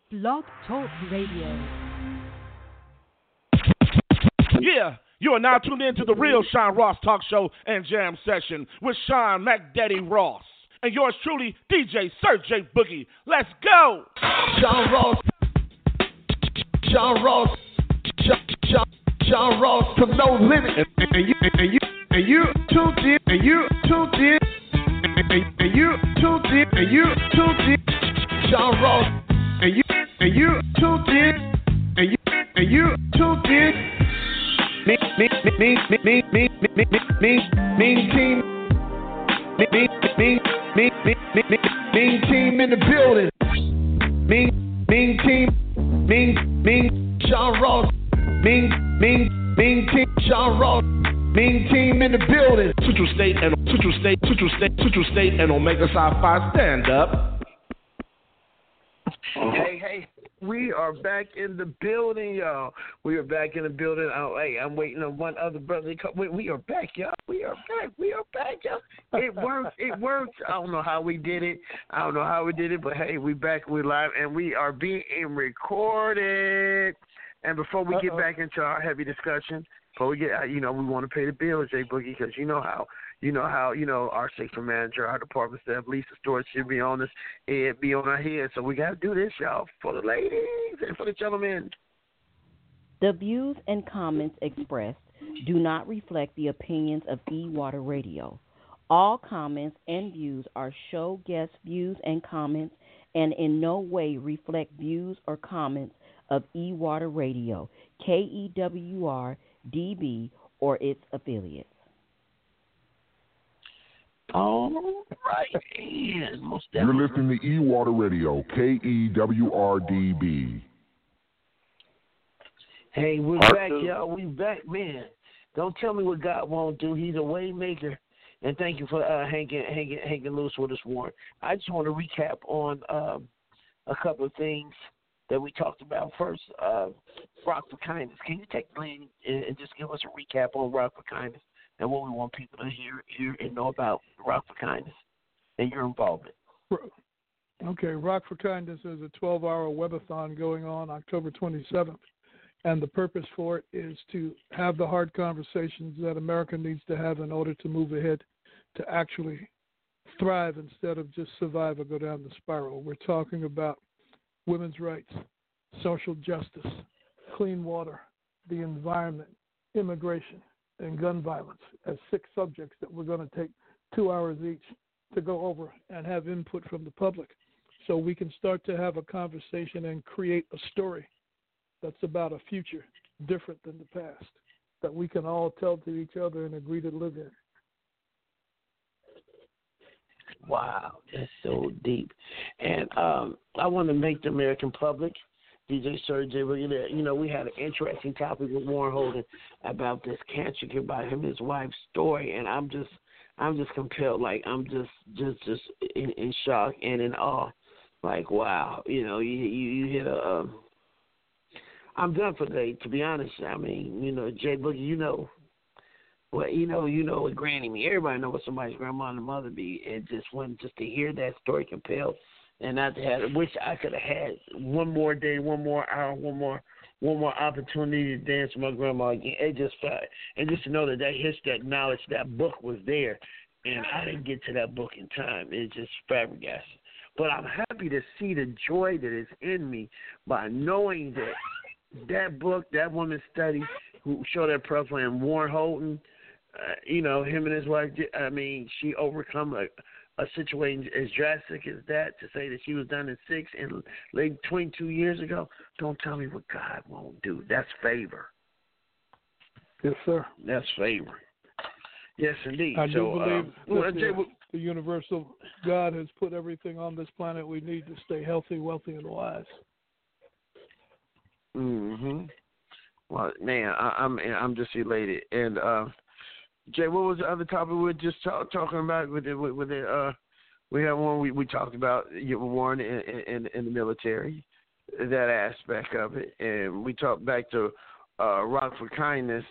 Blog Talk Radio. Yeah, you are now tuned in to the real Sean Ross Talk Show and Jam Session with Sean McDaddy Ross. And yours truly, DJ Sir J Boogie. Let's go! Sean Ross. Sean Ross. Sean Ross to no limit. And you tuned in. And you tuned in. And you tuned in. And you tuned in. Sean Ross. And you tuned in. And you tuned in. Mean team. Mean team in the building. Mean team. Mean Sean Ross. Mean team Sean Ross. Mean team in the building. Central State and Omega Psi Phi stand up. Hey, we are back in the building, y'all. We are back in the building. I'm waiting on one other brother to come. We are back, y'all. We are back, y'all. It worked. I don't know how we did it. But hey, we back, we live, and we are being recorded. And before we get back into our heavy discussion, before we get, we want to pay the bills, Jay Boogie, because you know how our section manager, our department staff, Lisa Stewart should be on us, it be on our head. So we got to do this, y'all, for the ladies and for the gentlemen. The views and comments expressed do not reflect the opinions of E-Water Radio. All comments and views are show guest views and comments and in no way reflect views or comments of E-Water Radio, KEWR, DB, or its affiliates. All right, and most You're definitely. listening to E-Water Radio, KEWRDB. Hey, we're back, y'all. We back, man. Don't tell me what God won't do. He's a way maker. And thank you for hanging loose with us, Warren. I just want to recap on a couple of things that we talked about. First, Rock for Kindness. Can you take the lead and just give us a recap on Rock for Kindness and what we want people to hear and know about Rock for Kindness and your involvement? Okay, Rock for Kindness is a 12-hour webathon going on October 27th. And the purpose for it is to have the hard conversations that America needs to have in order to move ahead, to actually thrive instead of just survive or go down the spiral. We're talking about women's rights, social justice, clean water, the environment, immigration, and gun violence as 6 subjects that we're going to take 2 hours each to go over and have input from the public so we can start to have a conversation and create a story that's about a future different than the past that we can all tell to each other and agree to live in. Wow, that's so deep. And I want to make the American public, DJ Sir J, we had an interesting topic with Warren Holden about this cancer cure by him and his wife's story, and I'm just compelled, like I'm just in shock and in awe. Like, wow, you hit a I'm done for today, to be honest. I mean, Jay Boogie, what Granny mean. Everybody know what somebody's grandma and mother be. And just to hear that story compelled, and not to have. Wish I could have had one more day, one more hour, one more opportunity to dance with my grandma again. It just felt, and just to know that that knowledge, that book was there, and I didn't get to that book in time. It's just flabbergasted. But I'm happy to see the joy that is in me by knowing that book, that woman's study, who showed that profile, and Warren Holden, him and his wife, she overcome a situation as drastic as that to say that she was done in 6 and late 22 years ago. Don't tell me what God won't do. That's favor. Yes, sir. That's favor. Yes, indeed. I do believe that the universal God has put everything on this planet we need to stay healthy, wealthy, and wise. Well, man, I'm just elated. And Jay, what was the other topic we were just talking about? We had one we talked about Warren in the military, that aspect of it, and we talked back to Rock for Kindness.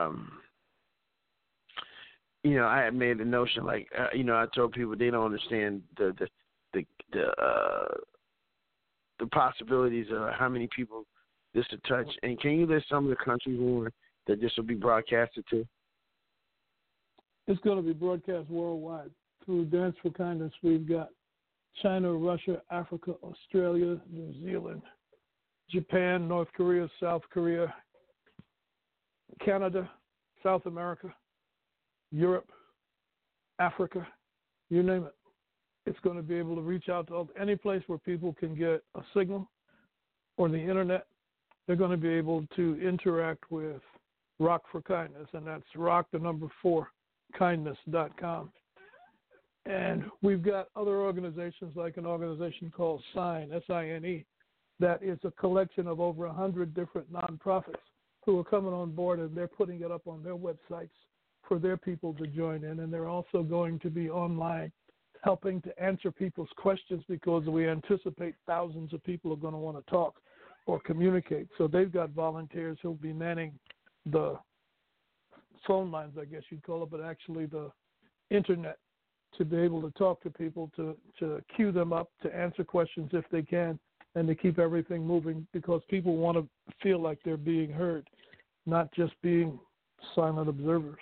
I had made the notion I told people they don't understand the the possibilities of how many people this will touch? And can you list some of the countries that this will be broadcasted to? It's going to be broadcast worldwide. Through Dance for Kindness, we've got China, Russia, Africa, Australia, New Zealand, Japan, North Korea, South Korea, Canada, South America, Europe, Africa, you name it. It's going to be able to reach out to any place where people can get a signal or the internet. They're going to be able to interact with Rock for Kindness, and that's rock4kindness.com. And we've got other organizations like an organization called SINE, S-I-N-E, that is a collection of over 100 different nonprofits who are coming on board, and they're putting it up on their websites for their people to join in. And they're also going to be online helping to answer people's questions because we anticipate thousands of people are going to want to talk or communicate. So they've got volunteers who'll be manning the phone lines, I guess you'd call it, but actually the internet, to be able to talk to people, to queue them up, to answer questions if they can, and to keep everything moving because people want to feel like they're being heard, not just being silent observers.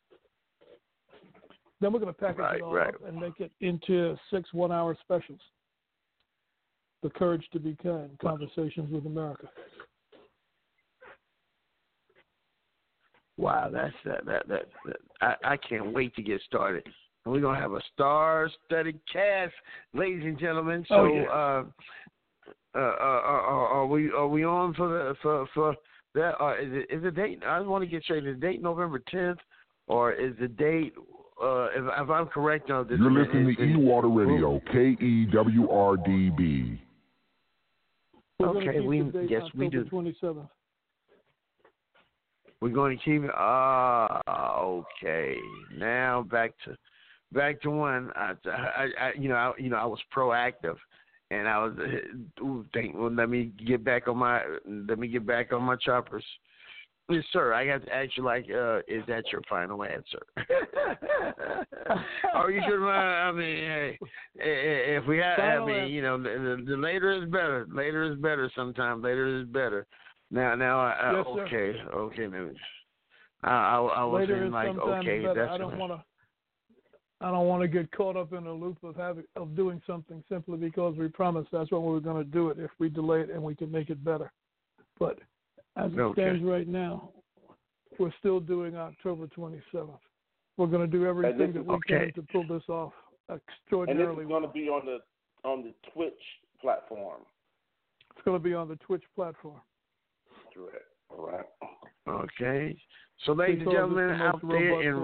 Then we're going to package it all up and make it into 6 one-hour specials. The Courage to Be Kind, Conversations with America. Wow, I can't wait to get started. And we're gonna have a star-studded cast, ladies and gentlemen. So, are we on for that? Is the date? I want to get straight. Is the date November 10th, or is the date? If I'm correct on this, you're listening to E-Water Radio, KEWRDB. Okay, yes, we do. 27th. We're going to keep it. Okay. Now back to one. I was proactive, and I was let me get back on my choppers. Yes, sir. I got to ask you, is that your final answer? Or you should, I mean, hey, if we have, the later is better. Later is better sometimes. Later is better. Now, yes, okay, maybe. I was later in okay, better. that's. I don't want to get caught up in a loop of doing something simply because we promised that's when we were going to do it. If we delay it and we can make it better, but as it stands right now, we're still doing October 27th. We're going to do everything that we can to pull this off extraordinarily. And this is going to be on the Twitch platform. It's going to be on the Twitch platform. Correct. All right. Okay. So, ladies and gentlemen, out there in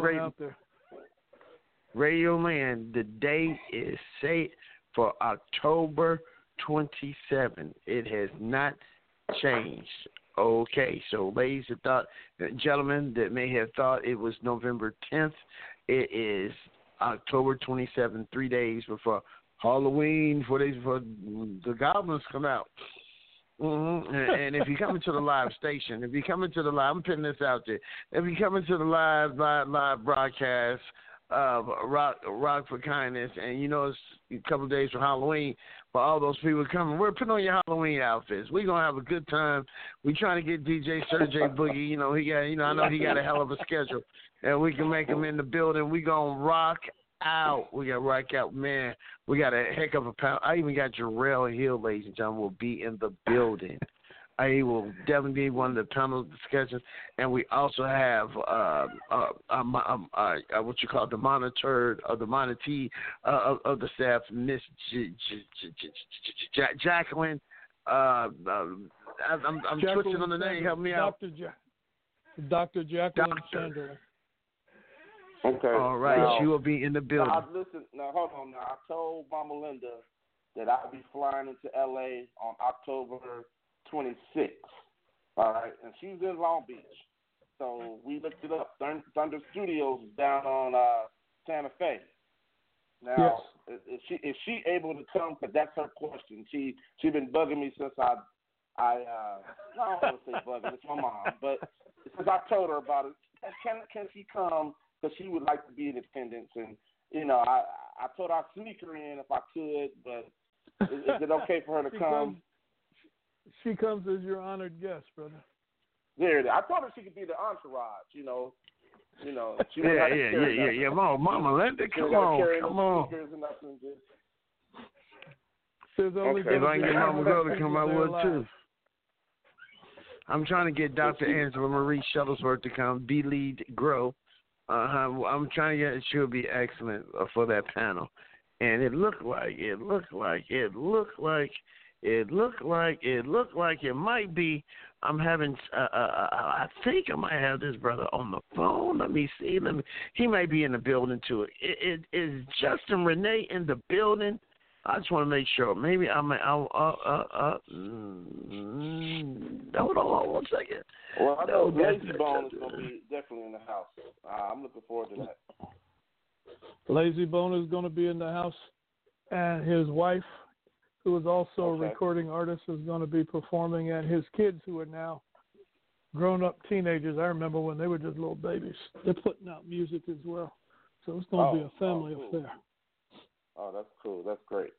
Radio Land, the date is set for October 27th. It has not changed. Okay, so ladies and gentlemen that may have thought it was November 10th, it is October 27th, 3 days before Halloween, 4 days before the goblins come out. Mm-hmm. And if you come into the live station, I'm putting this out there. If you come into the live broadcast of Rock for Kindness, and it's a couple of days for Halloween, for all those people coming, we're putting on your Halloween outfits. We're gonna have a good time. We're trying to get DJ Sergey Boogie. I know he got a hell of a schedule, and we can make him in the building. We gonna rock out. We got rock out, man. We got a heck of a pound. I even got Jarrell Hill, ladies and gentlemen, will be in the building. He will definitely be one of the panel discussions, and we also have what you call the monitored or the monitee of the staff, Miss Jacqueline. I'm switching on the name. Help me out. Dr. Jacqueline Sandler. Okay. All right, now, she will be in the building. Now, hold on. Now, I told Mama Linda that I'll be flying into L.A. on October 26th. All right, and she's in Long Beach. So we looked it up. Thunder Studios is down on Santa Fe. Now, is she able to come? Because that's her question. She been bugging me since I don't want to say bugging. It's my mom, but since I told her about it, can she come? Because she would like to be in attendance, and I told her I'd sneak her in if I could, but is it okay for her to come? She comes as your honored guest, brother. There, I told her she could be the entourage. She Yeah. Mama Linda, come on. There's only If I can get Mama Girl to come, I would live. too. I'm trying to get Dr. Angela Marie Shuttlesworth to come, be lead, grow. I'm trying to get. She'll be excellent for that panel. And it looked like it might be. I'm having. I think I might have this brother on the phone. Let me see. He might be in the building too. Is Justin Renee in the building? I just want to make sure. Maybe hold on 1 second. Well, I know Lazy Bone is going to be definitely in the house. I'm looking forward to that. Lazy Bone is going to be in the house, and his wife, who is also a recording artist, is going to be performing, and his kids, who are now grown-up teenagers. I remember when they were just little babies. They're putting out music as well. So it's going to be a family affair. Oh, that's cool. That's great.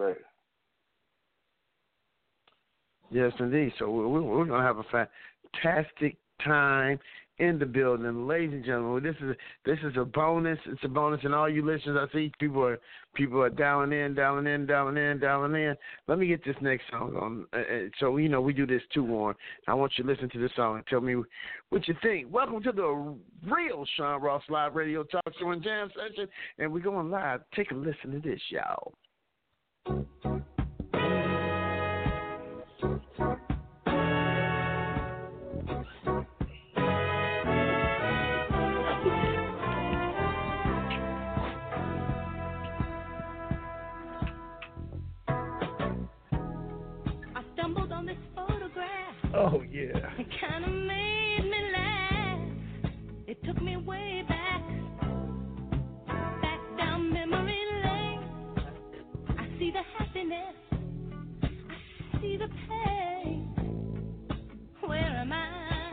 Yes, indeed. So we're going to have a fantastic time in the building, ladies and gentlemen. This is a bonus. It's a bonus, and all you listeners, I see people are dialing in. Let me get this next song on. So we do this too, Warren. I want you to listen to this song and tell me what you think. Welcome to the real Sean Ross Live Radio Talk Show and Jam Session, and we're going live. Take a listen to this, y'all. Oh, yeah. It kind of made me laugh. It took me way back down memory lane. I see the happiness. I see the pain. Where am I?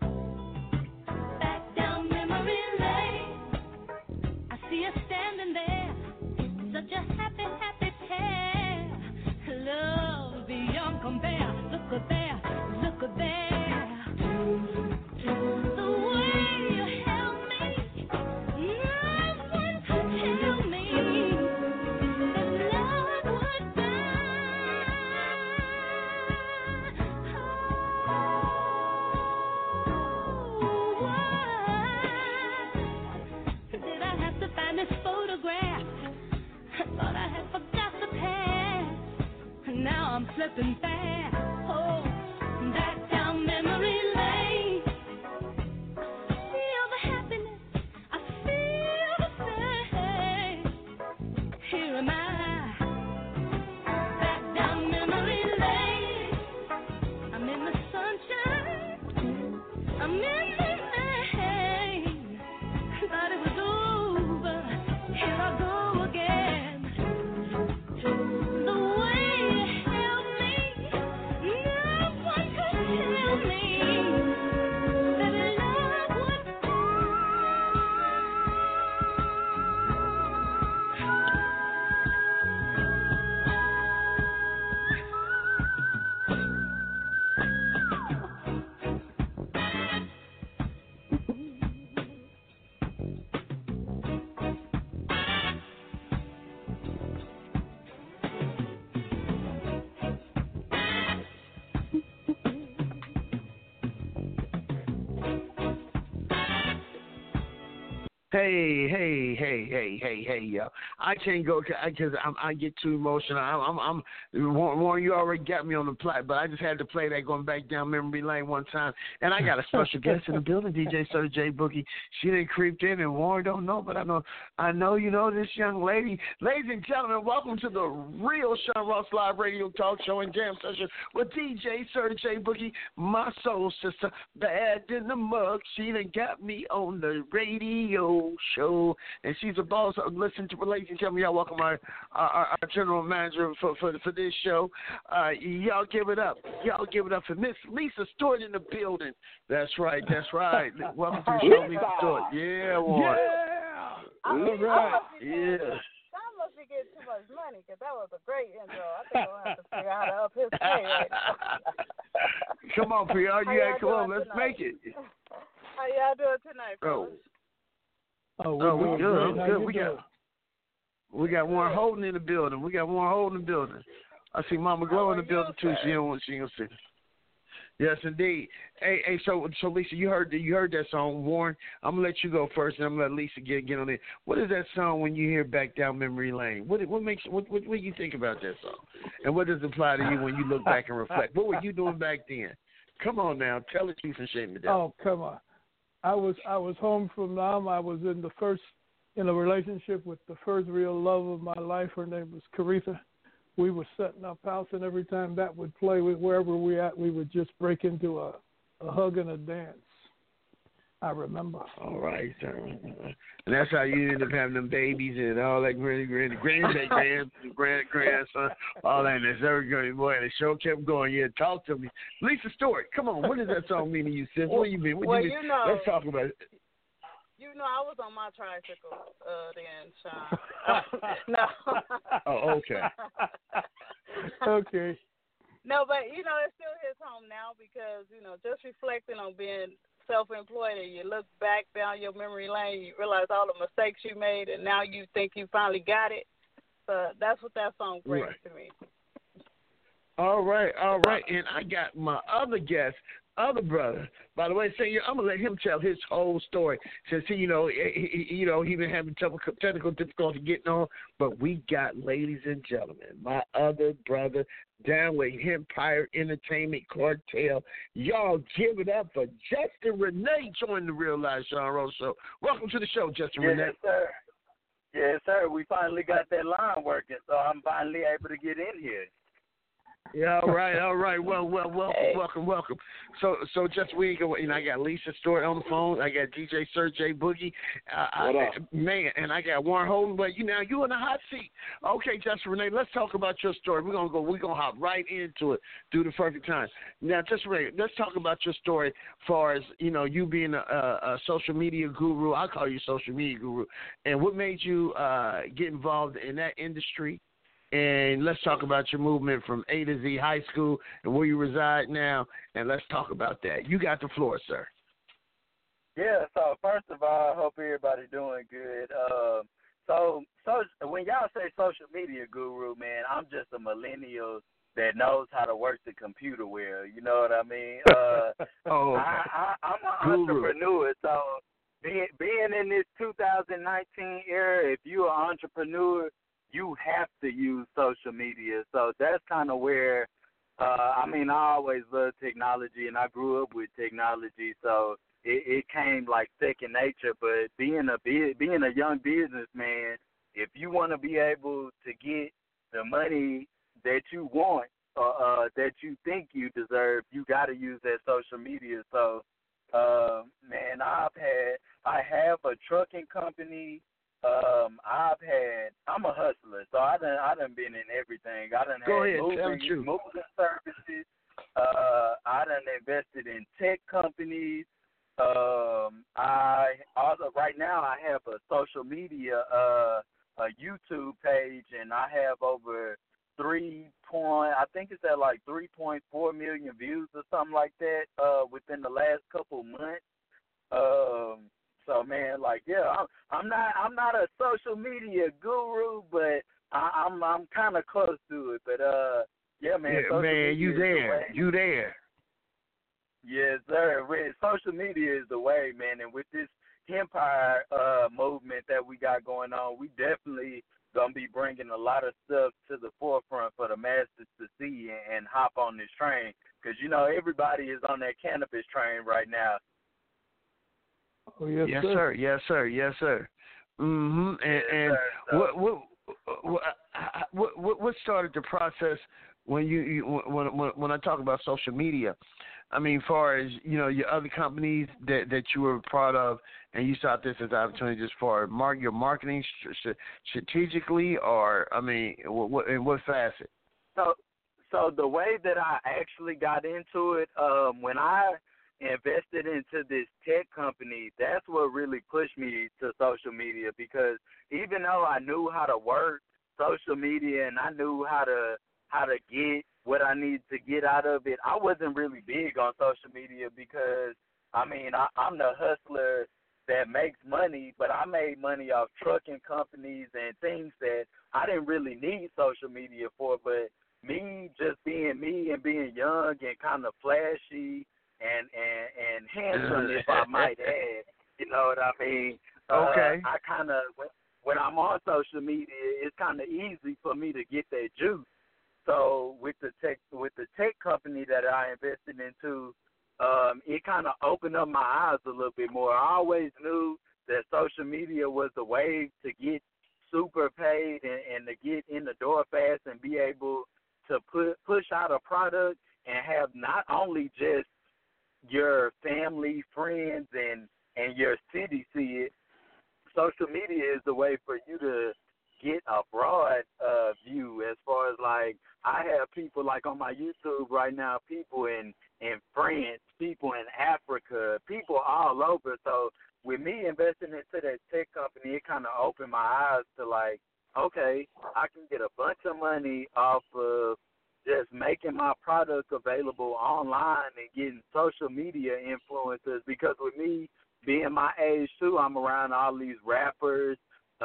Back down memory lane. I see us standing there. Such a happy, happy pair. Love beyond compare. Look at there. Look at there, the way you held me, no one could tell me that love would die. Oh, why did I have to find this photograph? I thought I had forgot the past, and now I'm slipping fast. Oh. Back down memory lane. Feel the happiness, I feel the same. Here am I. Back down memory lane. I'm in the sunshine. I'm in the rain. Thought it was over. Here I go again. The way you held me. No one could tell me that love would Hey, yo. I can't go because I get too emotional. Warren, you already got me on the plot, but I just had to play that going back down memory lane one time. And I got a special guest in the building, DJ Sir J Boogie. She didn't creeped in, and Warren don't know, but I know you know this young lady. Ladies and gentlemen, welcome to the real Sean Ross Live Radio Talk Show and Jam Session with DJ Sir J Boogie, my soul sister, bad in the mug. She done got me on the radio show, and she's a boss. Listen to, ladies and gentlemen, y'all welcome our general manager for this show. Y'all give it up. Y'all give it up for Miss Lisa Stewart in the building. That's right. Welcome to the show, Lisa Stewart. Yeah, Warren. All right. Yeah. I must be getting too much money because that was a great intro. I think I'm going to have to figure out how to up his pay right now. Come on, PR. How You y'all got come on. doing Let's tonight? make it. How y'all doing tonight, fellas? Oh, Oh, we doing good. great. I'm How good. you We doing? got Warren Holden in the building. I see Mama Glow in the building too. She ain't gonna see. Yes, indeed. Hey, so Lisa, you heard that song, Warren. I'm gonna let you go first, and I'm gonna let Lisa get on it. What is that song when you hear "Back Down Memory Lane"? What do you think about that song? And what does it apply to you when you look back and reflect? What were you doing back then? Come on now, tell the truth and shame the devil. Oh, come on. I was home from Nam. I was in a relationship with the first real love of my life. Her name was Caritha. We were setting up house, and every time that would play, wherever we at, we would just break into a hug and a dance. I remember. All right, so, and that's how you end up having them babies and all that grandson, all that. And that's every good boy. And the show kept going. Yeah, talk to me, Lisa Stewart. Come on, what does that song mean to you, sis? What you mean? Let's talk about it. You know, I was on my tricycle then, Sean. No. Oh, okay. Okay. No, but, you know, it still hits home now because, you know, just reflecting on being self-employed and you look back down your memory lane, you realize all the mistakes you made, and now you think you finally got it. So that's what that song brings to me. All right. And I got my other guest, other brother. By the way, I'm gonna let him tell his whole story since he been having technical difficulty getting on. But we got, ladies and gentlemen, my other brother, Downway Empire Entertainment Cartel. Y'all give it up for Justin Renee joining the Real Life Sean Rose Show. Welcome to the show, Justin Renee. Yes, sir. Yes, sir. We finally got that line working, so I'm finally able to get in here. Yeah, all right. Well, welcome. So just I got Lisa Stewart on the phone. I got DJ Sir J Boogie. And I got Warren Holden. But you in the hot seat. Okay, Justin Renee, let's talk about your story. We're gonna hop right into it. Do the perfect time. Now, Justin Renee, let's talk about your story. As far as you being a social media guru, I call you social media guru. And what made you get involved in that industry? And let's talk about your movement from A to Z High School and where you reside now. And let's talk about that. You got the floor, sir. Yeah, so first of all, I hope everybody's doing good. So when y'all say social media guru, man, I'm just a millennial that knows how to work the computer well. You know what I mean? I'm an entrepreneur, so being in this 2019 era, if you're an entrepreneur, you have to use social media. So that's kind of where, I always loved technology, and I grew up with technology, so it came like second nature. But being a young businessman, if you want to be able to get the money that you want, that you think you deserve, you got to use that social media. So, man, I have a trucking company. I'm a hustler, so I done been in everything. I done had moving services. I done invested in tech companies. I also right now I have a social media, a YouTube page, and I have over 3.4 million views or something like that within the last couple months. So man, I'm not a social media guru, but I'm kind of close to it. But yeah, man. Yeah, man, you there? Yes, sir. Social media is the way, man. And with this Empire movement that we got going on, we definitely gonna be bringing a lot of stuff to the forefront for the masses to see and hop on this train. Because everybody is on that cannabis train right now. Oh, yes, sir. Yes, sir. Mhm. And what started the process when I talk about social media? I mean, far as your other companies that you were a part of, and you saw this as an opportunity just for your marketing strategically, or in what facet? So the way that I actually got into it, when I invested into this tech company, that's what really pushed me to social media, because even though I knew how to work social media and I knew how to get what I need to get out of it. I wasn't really big on social media because, I mean, I'm the hustler that makes money, but I made money off trucking companies and things that I didn't really need social media for. But me just being me and being young and kind of flashy and handsome, if I might add, you know what I mean? Okay. I kind of, when I'm on social media, it's kind of easy for me to get that juice. So with the tech company that I invested into, it kind of opened up my eyes a little bit more. I always knew that social media was the way to get super paid and to get in the door fast and be able to push out a product and have not only just your family, friends, and your city see it. Social media is the way for you to get a broad view as far as, like, I have people, like, on my YouTube right now, people in France, people in Africa, people all over. So with me investing into that tech company, it kind of opened my eyes to, like, okay, I can get a bunch of money off of just making my product available online and getting social media influencers. Because with me being my age too, I'm around all these rappers,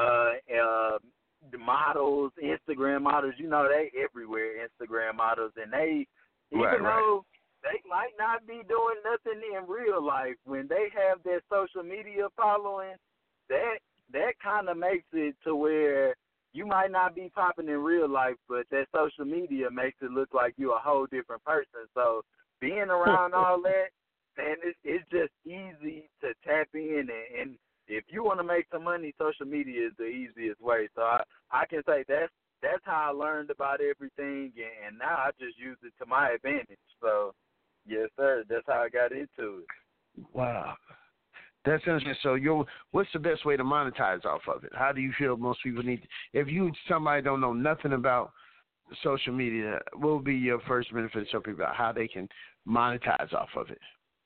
the models, Instagram models. You know, they everywhere, Instagram models, and they even though they might not be doing nothing in real life, when they have their social media following, that kind of makes it to where you might not be popping in real life, but that social media makes it look like you're a whole different person. So being around all that, man, it's just easy to tap in. And if you want to make some money, social media is the easiest way. So I can say that's how I learned about everything, and now I just use it to my advantage. So, yes, sir, that's how I got into it. Wow. That's interesting. So, what's the best way to monetize off of it? How do you feel most people need? If somebody don't know nothing about social media, what would be your first benefit to show people how they can monetize off of it?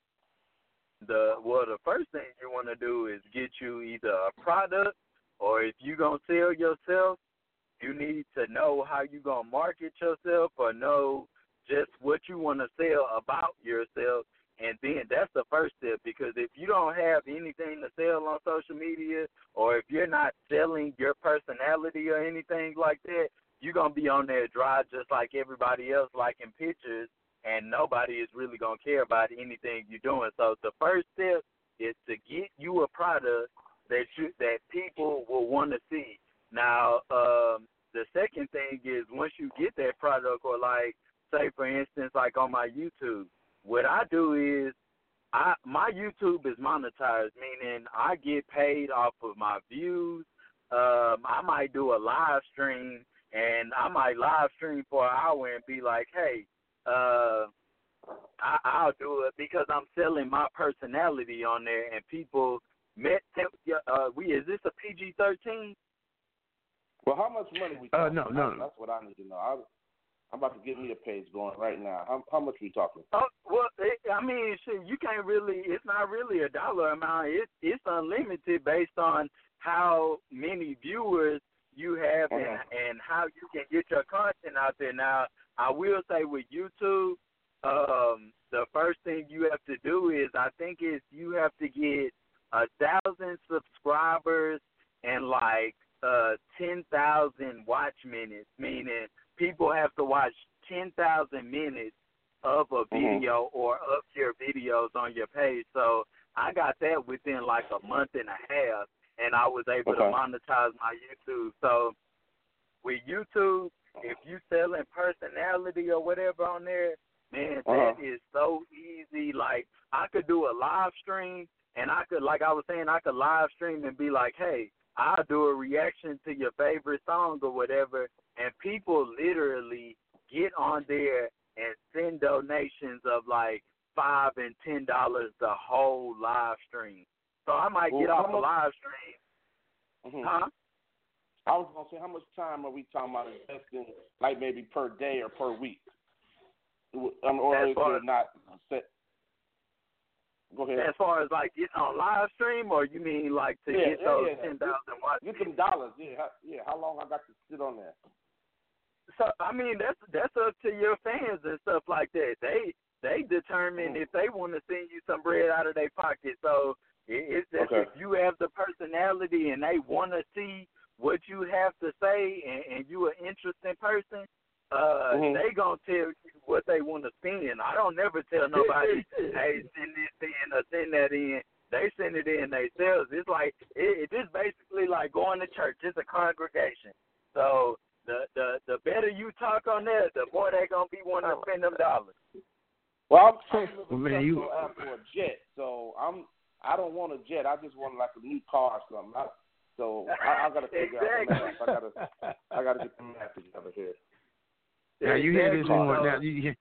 The first thing you want to do is get you either a product, or if you're going to sell yourself, you need to know how you're going to market yourself or know just what you want to sell about yourself. And then that's the first step, because if you don't have anything to sell on social media, or if you're not selling your personality or anything like that, you're going to be on there dry just like everybody else, liking pictures, and nobody is really going to care about anything you're doing. So the first step is to get you a product that people will want to see. Now, the second thing is, once you get that product, or like, say, for instance, like on my YouTube, what I do is my YouTube is monetized, meaning I get paid off of my views. I might do a live stream, and I might live stream for an hour and be like, hey, I'll do it because I'm selling my personality on there, and people is this a PG-13? Well, how much money we talking? No. That's what I need to know. I'm about to get me a page going right now. How much we talking? Well, I mean, shit, you can't really. It's not really a dollar amount. It's unlimited based on how many viewers you have and how you can get your content out there. Now, I will say with YouTube, the first thing you have to do is, I think you have to get 1,000 subscribers and like 10,000 watch minutes, meaning people have to watch 10,000 minutes of a video or of your videos on your page. So I got that within like a month and a half, and I was able to monetize my YouTube. So with YouTube, if you selling personality or whatever on there, man, that is so easy. Like, I could do a live stream, and I could, like I was saying, I could live stream and be like, hey, I'll do a reaction to your favorite song or whatever, and people literally get on there and send donations of like $5 and $10 the whole live stream. So I might get off the live stream. Huh? I was going to say, how much time are we talking about investing, like maybe per day or per week? Or is it not set? Go ahead. As far as like getting on live stream, or you mean like to get those 10,000 watts? Get them dollars, yeah. How long I got to sit on there? So I mean, that's up to your fans and stuff like that. They determine if they want to send you some bread out of their pocket. So it's just if you have the personality and they want to see what you have to say and you an interesting person, they gonna tell you what they want to spend. I don't never tell nobody, hey, send this in or send that in. They send it in themselves. It's like it's just basically like going to church. It's a congregation. So the better you talk on there, the more they gonna be wanting to spend them dollars. Well, I'm looking for a jet, so I don't want a jet. I just want like a new car or something. I gotta figure out the math. I gotta get the math together here. Now you hear this one. Now you hear.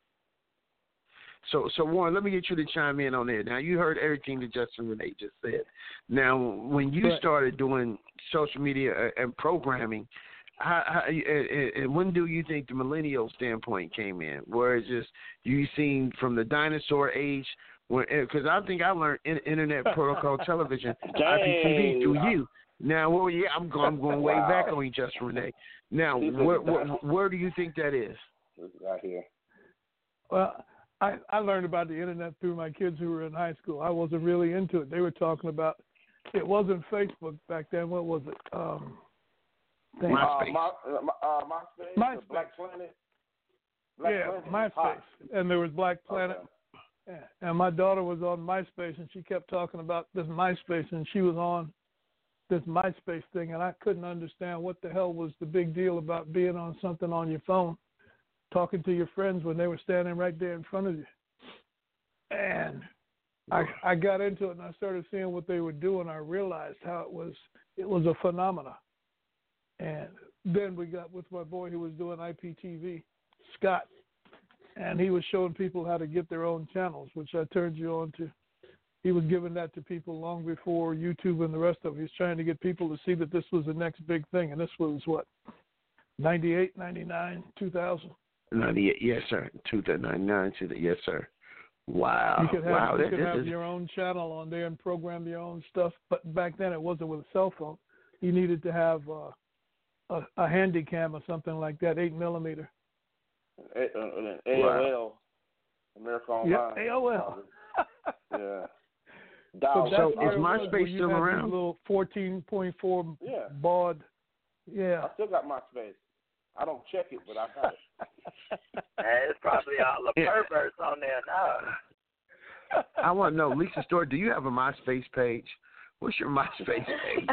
So Warren, let me get you to chime in on that. Now you heard everything that Justin Renee just said. Now when you started doing social media and programming, and when do you think the millennial standpoint came in? Where it's just you seen from the dinosaur age? Because I think I learned internet protocol television, IPTV through you. Now, I'm going way back on you, Justin Renee. Now, where do you think that is? Right here. Well, I learned about the internet through my kids who were in high school. I wasn't really into it. They were talking about it wasn't Facebook back then. What was it? MySpace. MySpace. Black Planet. MySpace. And there was Black Planet. Okay. And my daughter was on MySpace, and she kept talking about this MySpace, and she was on this MySpace thing, and I couldn't understand what the hell was the big deal about being on something on your phone, talking to your friends when they were standing right there in front of you. And I got into it, and I started seeing what they were doing. I realized how it was a phenomena. And then we got with my boy who was doing IPTV, Scott, and he was showing people how to get their own channels, which I turned you on to. He was giving that to people long before YouTube and the rest of it. He's trying to get people to see that this was the next big thing, and this was, 98, 99, 2000? 98, yes, sir. 2099, yes, sir. Wow. You could have your own channel on there and program your own stuff, but back then it wasn't with a cell phone. You needed to have a handy cam or something like that, 8mm. AOL, America Online. Yep, AOL. Yeah. So is MySpace still around? Little 14.4 baud. Yeah. I still got MySpace. I don't check it, but I got it. It's probably all the perverts on there now. I want to know, Lisa Stewart, do you have a MySpace page? What's your MySpace page?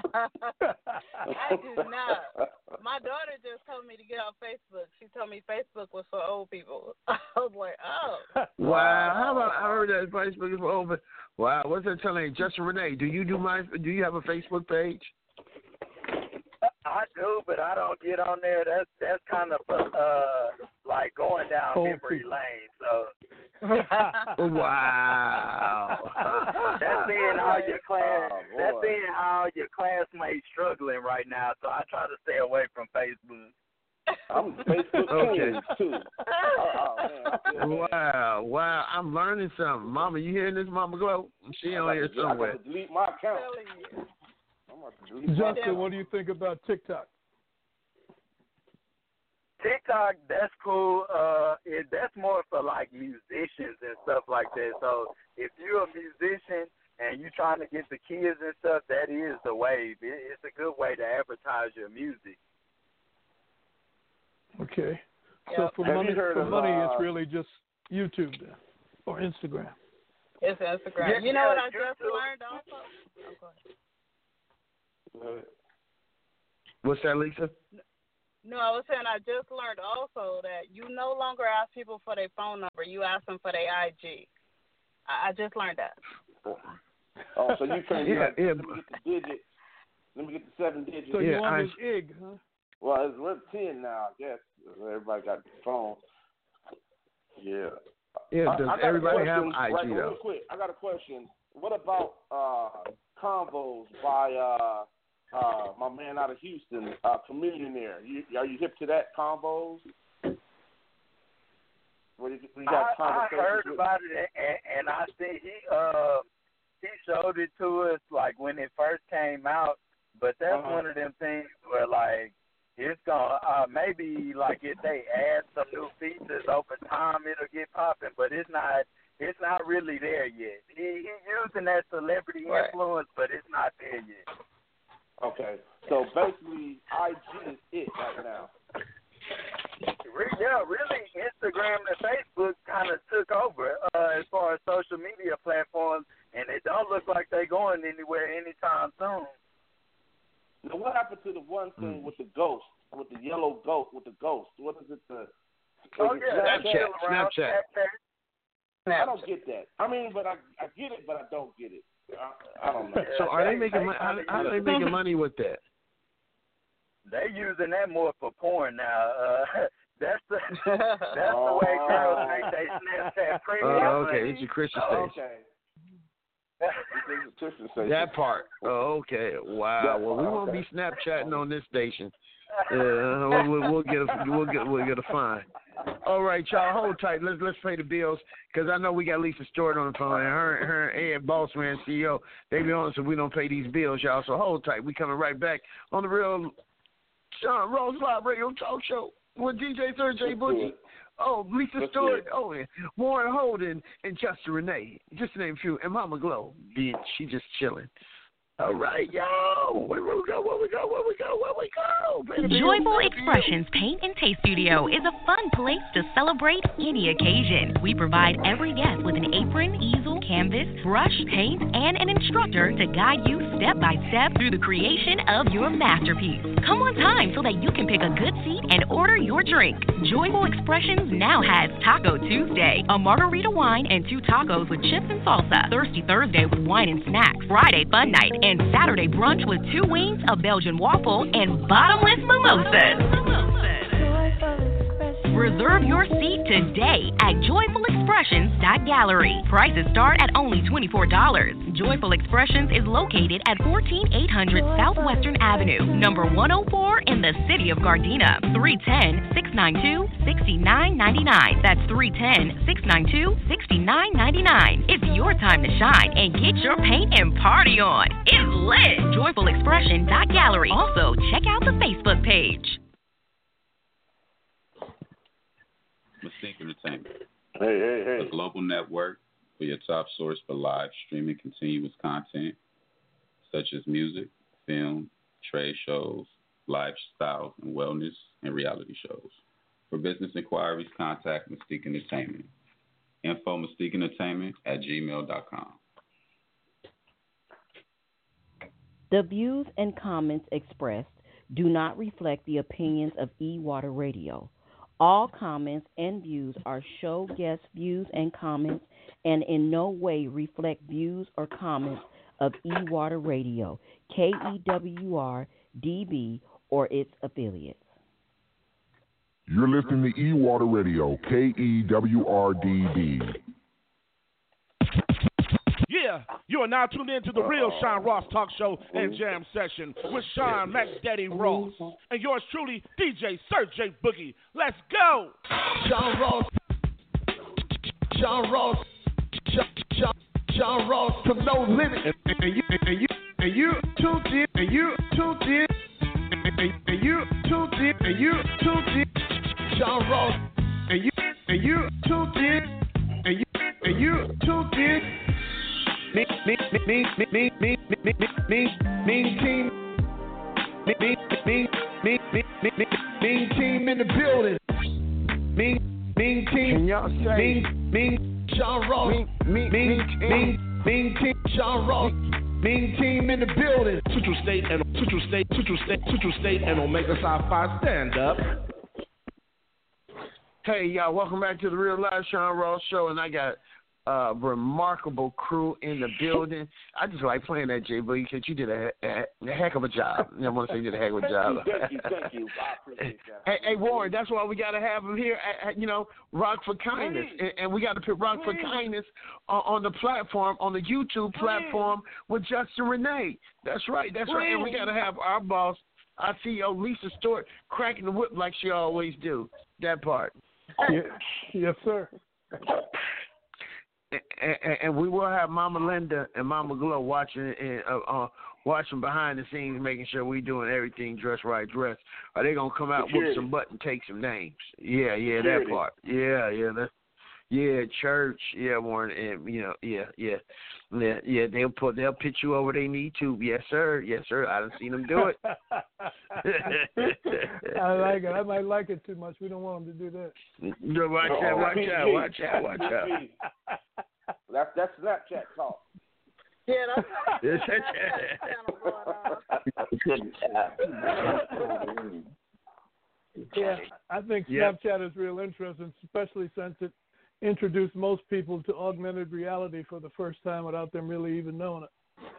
I do not. My daughter just told me to get on Facebook. She told me Facebook was for old people. I was like, oh. Wow. How about I heard that Facebook is for old people. Wow. What's that telling you? Justin Renee, do you have a Facebook page? I do, but I don't get on there. That's kind of like going down memory lane. So. Wow. That's seeing how your class. That's seeing how your classmates struggling right now. So I try to stay away from Facebook. I'm Facebook too. Wow. I'm learning something. Mama, you hearing this, Mama Glow? She on here somewhere. I'm delete my account. Justin, what do you think about TikTok? TikTok, that's cool. That's more for like musicians and stuff like that. So if you're a musician and you're trying to get the kids and stuff, that is the wave. It's a good way to advertise your music. Okay. So for money, it's really just YouTube then, or Instagram. It's Instagram. You know what I just learned also? What's that, Lisa? No, I was saying I just learned also that you no longer ask people for their phone number. You ask them for their IG. I just learned that. Oh, so you can let me get the digit. Let me get the 7 digits. So you want his IG, huh? Well, it's worth 10 now, I guess. Everybody got the phone. Yeah. Yeah, does everybody have IG, though? Real quick, I got a question. What about Convos by my man out of Houston, Chameleonaire? Are you hip to that, Convos? I heard about it, and I think he showed it to us like when it first came out. But that's one of them things where like it's gonna maybe like if they add some new features over time, it'll get popping. But it's not really there yet. He's using that celebrity influence, but it's not there yet. Okay, so basically, IG is it right now. Yeah, really, Instagram and Facebook kind of took over as far as social media platforms, and it don't look like they're going anywhere anytime soon. Now, what happened to the one thing with the ghost, with the yellow ghost, with the ghost? What is it? Snapchat. I don't get that. I mean, but I get it, but I don't get it. I don't know. So are they making money? How are they making money with that? They're using that more for porn now. That's the way girls make their Snapchat premium. Oh, okay. It's your Christian station. Okay. That part. Oh, okay. Wow. Well, we won't be Snapchatting on this station. We'll get a fine. All right, y'all, hold tight. Let's pay the bills because I know we got Lisa Stewart on the phone and her and Ed Bossman, CEO. They be on so we don't pay these bills, y'all. So hold tight. We coming right back on the Real Sean Ross Live Radio Talk Show with DJ Sir J Boogie. Oh, Lisa Stewart. Oh, and Warren Holden and Justin Renee. Just to name a few. And Mama Glow. She just chilling. All right, yo. Where we go? Joyful Expressions Paint and Taste Studio is a fun place to celebrate any occasion. We provide every guest with an apron, easel, canvas, brush, paint, and an instructor to guide you step by step through the creation of your masterpiece. Come on time so that you can pick a good seat and order your drink. Joyful Expressions now has Taco Tuesday, a margarita wine and 2 tacos with chips and salsa. Thirsty Thursday with wine and snacks. Friday Fun Night. And Saturday brunch with 2 wings, a Belgian waffle, and bottomless mimosas. Reserve your seat today at joyfulexpressions.gallery. Prices start at only $24. Joyful Expressions is located at 14800 Southwestern Avenue, number 104 in the city of Gardena. 310-692-6999. That's 310-692-6999. It's your time to shine and get your paint and party on. It's lit. joyfulexpression.gallery. Also, check out the Facebook page. Mystique Entertainment. Hey. A global network for your top source for live streaming continuous content, such as music, film, trade shows, lifestyle and wellness, and reality shows. For business inquiries, contact Mystique Entertainment. Info mystiqueentertainment@gmail.com. The views and comments expressed do not reflect the opinions of E-Water Radio. All comments and views are show guest views and comments and in no way reflect views or comments of E-Water Radio, KEWR, DB, or its affiliates. You're listening to E-Water Radio, KEWRDB. Yeah, you are now tuned in to the Real Sean Ross Talk Show and Jam Session with Sean Mac Daddy Ross and yours truly, DJ Sir J Boogie. Let's go! Sean Ross to no limit. And you tuned in. Sean Ross. And you tuned in. And you tuned in. Mean team in the building. Mean team. Can y'all say mean Sean Ross? Mean team. Sean Ross. Mean team in the building. Central State and Omega Psi Phi stand up. Hey y'all, welcome back to the Real Live Sean Ross Show, and I got remarkable crew in the building. I just like playing that, J Boogie, because you did a heck of a job. I want to say you did a heck of a job. Thank you. I appreciate that. Hey, Warren, that's why we got to have him here at Rock for Kindness. And we got to put Rock for Kindness on the platform, on the YouTube platform with Justin Renee. That's right. And we got to have our boss, our CEO, Lisa Stewart, cracking the whip like she always do. That part. Yes, sir. and we will have Mama Linda and Mama Glow watching watching behind the scenes, making sure we doing everything dress right. Are they gonna come out with some butt and take some names? Yeah, that part. Yeah, church. Yeah, Warren, and they'll pitch you over. They need to. Yes, sir. I done seen them do it. I like it. I might like it too much. We don't want them to do that. No, watch out. That's Snapchat talk. Yeah, that's Yeah, I think Snapchat is real interesting, especially since it introduced most people to augmented reality for the first time without them really even knowing it.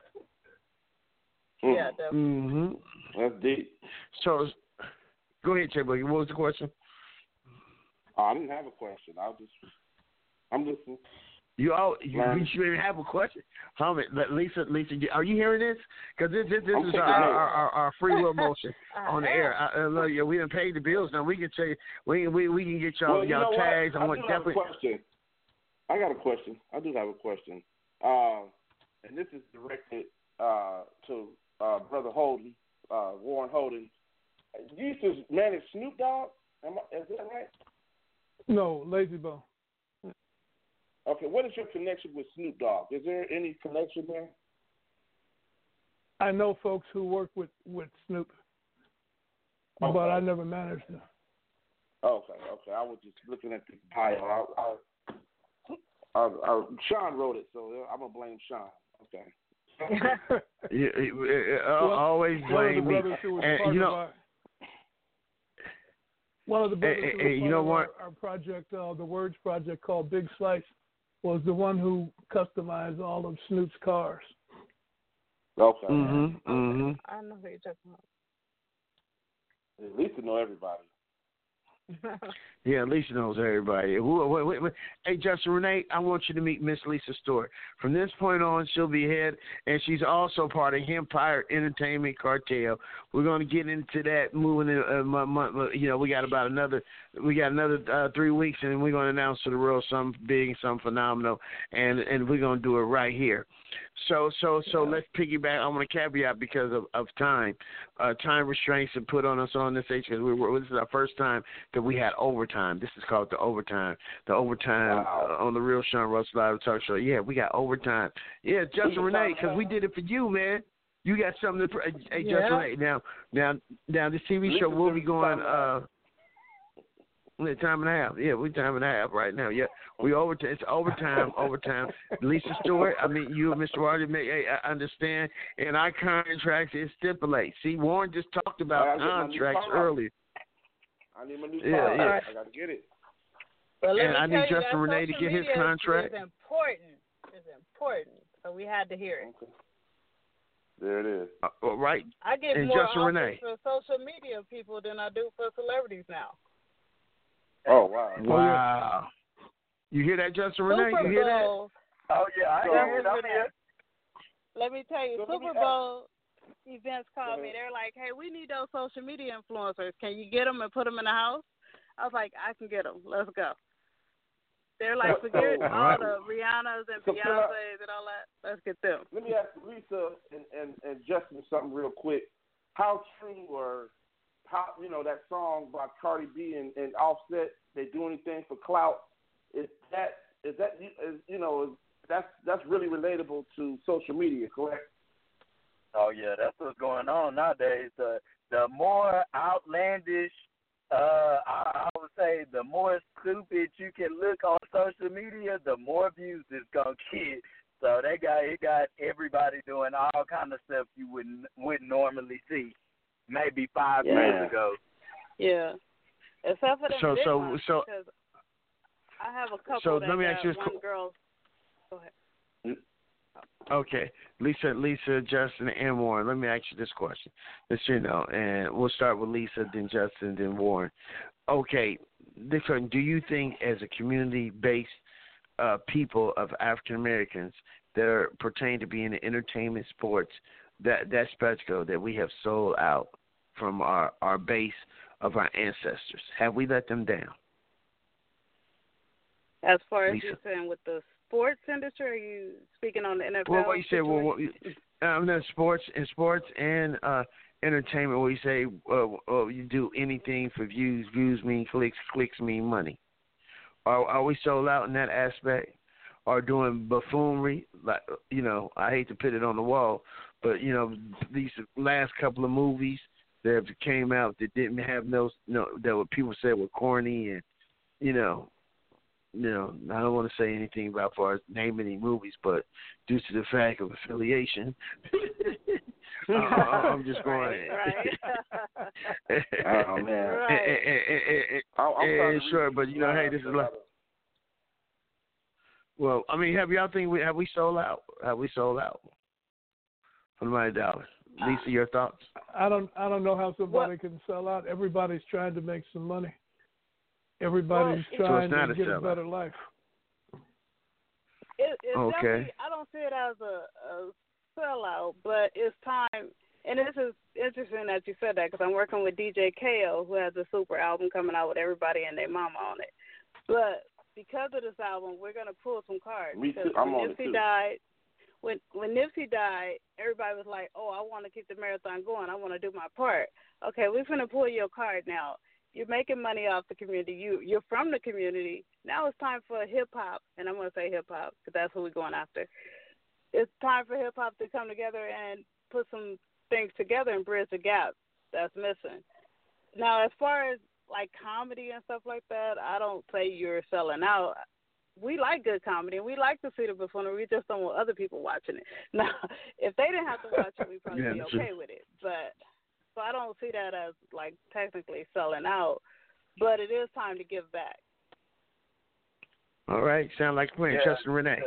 Yeah, definitely. Mm-hmm. That's deep. So, go ahead, Jay Boogie. What was the question? I didn't have a question. I'm listening. You should even have a question. Lisa, are you hearing this? Because this is our free will motion on the air. I love you. We done paid the bills now. We can tell you. We can get y'all tags. I got a question. I do have a question. And this is directed to Brother Holden, Warren Holden. You used to manage Snoop Dogg. Is that right? No, Lazy Bone. Okay, what is your connection with Snoop Dogg? Is there any connection there? I know folks who work with Snoop, but I never managed him. Okay. I was just looking at the bio. Sean wrote it, so I'm gonna blame Sean. Okay. Always blame me. One of the brothers who was our project, the Words Project called Big Slice, was the one who customized all of Snoop's cars. Okay. I know who you're talking about. At least to know everybody. Yeah, Lisa knows everybody. Wait. Hey, Justin Renee, I want you to meet Miss Lisa Stewart. From this point on, she'll be head, and she's also part of Empire Entertainment Cartel. We're going to get into that moving in a month. We got another 3 weeks, and we're going to announce to the world something big and something phenomenal, and we're going to do it right here. So let's piggyback. I want to caveat because of time. Time restraints are put on us on this age because this is our first time that we had overtime. This is called the overtime. The overtime on the Real Sean Ross Live Talk Show. Yeah, we got overtime. Yeah, Justin Renee, because we did it for you, man. You got something to. Hey, Justin Renee. Now, this TV show will be going. Time and a half. Yeah, we time and a half right now. Yeah, we overtime. It's overtime. Lisa Stewart. I mean, you and Mr. Rodgers may understand. In our contracts, it stipulates. See, Warren just talked about contracts earlier. I need my new car. Yeah. I got to get it. Well, and I need Justin Renee to get his contract. It's important. So we had to hear it. Okay. There it is. Right. I get and more Justin offers Renee. for social media people than I do for celebrities now. Oh, wow. Wow. You hear that, Justin Renee? You hear that? Oh, yeah, I hear it. I'm here. Let me tell you, Super Bowl events called me. They're like, hey, we need those social media influencers. Can you get them and put them in the house? I was like, I can get them. Let's go. They're like, forget all the Rihannas and Beyonces and all that. Let's get them. Let me ask Lisa and Justin something real quick. How true or how, that song by Cardi B and Offset, they do anything for clout? That's really relatable to social media, correct? Oh yeah, that's what's going on nowadays. The more outlandish, I would say, the more stupid you can look on social media, the more views it's gonna get. So it got everybody doing all kind of stuff you wouldn't normally see, maybe 5 years ago. Yeah, except for the big ones, so because I have a couple. So that let me ask you this. One girl. Go ahead. Okay, Lisa, Justin, and Warren. Let me ask you this question. And we'll start with Lisa, then Justin, then Warren. Okay, do you think as a community-based people of African Americans that pertain to being in entertainment, sports, that spectacle that we have sold out from our base of our ancestors, have we let them down? As far as Lisa. you're saying with the sports industry, are you speaking on the NFL? Well, what you said, no, sports and entertainment. Where you say you do anything for views. Views mean clicks. Clicks mean money. Are we sold out in that aspect? Or doing buffoonery? Like, you know, I hate to put it on the wall, but you know, these last couple of movies that came out that didn't have that what people said were corny, and you know, I don't want to say anything about far as name any movies, but due to the fact of affiliation, I'm just going. Right. Oh man. Right. Sure, but you know, hey, this is like. Well, I mean, have we sold out? Have we sold out for $1 million? Lisa, your thoughts? I don't know how somebody can sell out. Everybody's trying to make some money. Everybody's trying to get a better life. It's okay. I don't see it as a sellout, but it's time. And this is interesting that you said that because I'm working with DJ KO, who has a super album coming out with everybody and their mama on it. But because of this album, we're going to pull some cards. Me too. I'm on it too. When Nipsey died, everybody was like, oh, I want to keep the marathon going. I want to do my part. Okay, we're going to pull your card now. You're making money off the community. You're from the community. Now it's time for hip-hop, and I'm going to say hip-hop because that's who we're going after. It's time for hip-hop to come together and put some things together and bridge the gap that's missing. Now, as far as like comedy and stuff like that, I don't say you're selling out. We like good comedy, and we like to see the buffoonery. We just don't want other people watching it. Now, if they didn't have to watch it, we'd probably be okay with it. But so I don't see that as like technically selling out. But it is time to give back. All right, sound like a plan. Justin Renee.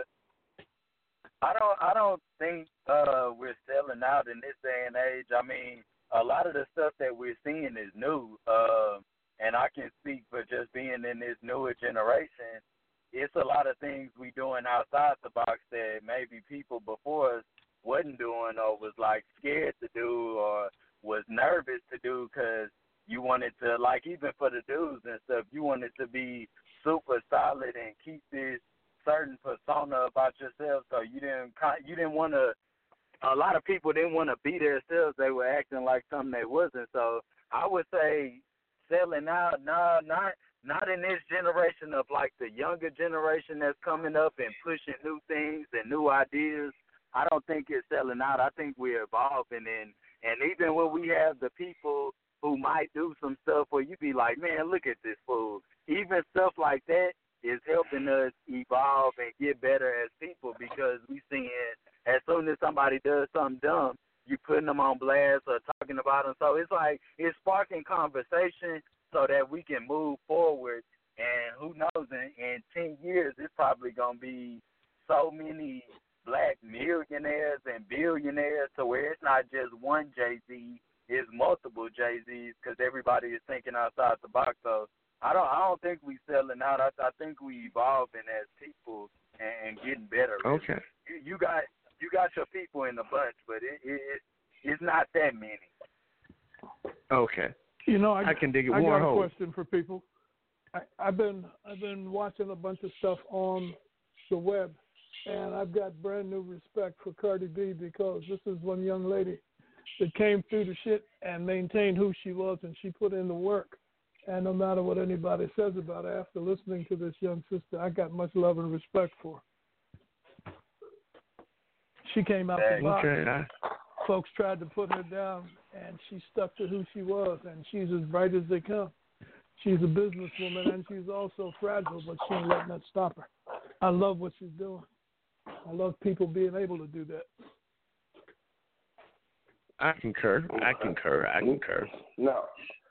I don't think we're selling out in this day and age. I mean, a lot of the stuff that we're seeing is new. And I can speak for just being in this newer generation. It's a lot of things we doing outside the box that maybe people before us wasn't doing or was like scared to do or was nervous to do because you wanted to, like even for the dudes and stuff, you wanted to be super solid and keep this certain persona about yourself. So you didn't want to. A lot of people didn't want to be themselves. They were acting like something they wasn't. So I would say selling out, not in this generation of like the younger generation that's coming up and pushing new things and new ideas. I don't think it's selling out. I think we're evolving, and even when we have the people who might do some stuff where you be like, man, look at this fool. Even stuff like that is helping us evolve and get better as people because we seeing as soon as somebody does something dumb, you putting them on blast or talking about them. So it's like it's sparking conversation so that we can move forward. And who knows, in 10 years, it's probably going to be so many black millionaires and billionaires to where it's not just one Jay-Z, it's multiple Jay-Z's because everybody is thinking outside the box. So I don't think we selling out. I think we evolving as people and getting better. Okay. You got your people in the bunch, but it's not that many. Okay. You know, I can dig it. I got a question for people. I've been watching a bunch of stuff on the web, and I've got brand new respect for Cardi B because this is one young lady that came through the shit and maintained who she was, and she put in the work. And no matter what anybody says about her, after listening to this young sister, I got much love and respect for her. She came out the box. Okay. Folks tried to put her down, and she stuck to who she was, and she's as bright as they come. She's a businesswoman, and she's also fragile, but she ain't letting that stop her. I love what she's doing. I love people being able to do that. I concur. No.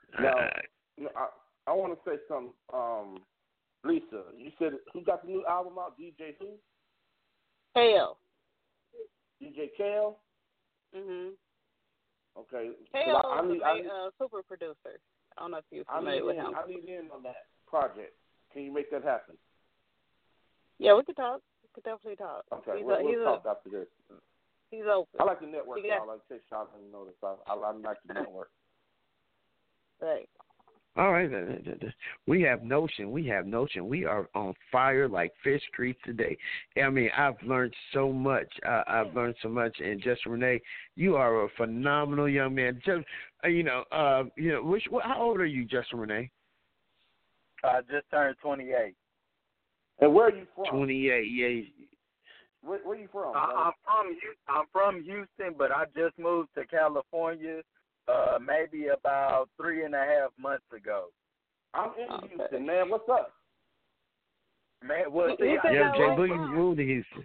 I want to say something. Lisa, you said who got the new album out? DJ who? KO. DJ KO? Mhm. Okay. KO is a super producer. I don't know if you're familiar with him. I need in on that project. Can you make that happen? Yeah, we could talk. We could definitely talk. Okay, we'll talk after this. He's open. I like the network. I like to take shots and notice. I like the network. Right. All right. We have Notion. We are on fire like fish grease today. I mean, I've learned so much. And Justin Renee, you are a phenomenal young man. Just, how old are you, Justin Renee? I just turned 28. And where are you from? 28, yeah. Where are you from? I'm from Houston, but I just moved to California maybe about 3.5 months ago. I'm in Houston, man. What's up? Man, well, see, Jay Boogie moved to Houston.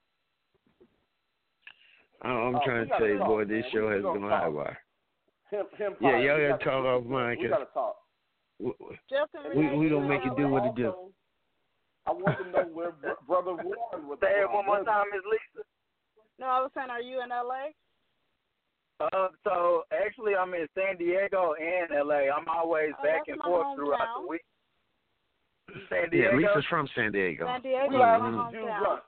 I'm trying to tell you, boy, this show has gone high wire. Yeah, y'all got to talk offline. We got to talk. We don't make it do what it do. I want to know where Brother Warren was. Say it one more time, Ms. Lisa. No, I was saying, are you in L.A.? So actually, I'm in San Diego and L.A. I'm always back and forth throughout the week. San Diego. Yeah, Lisa's from San Diego. San Diego. We are hometown.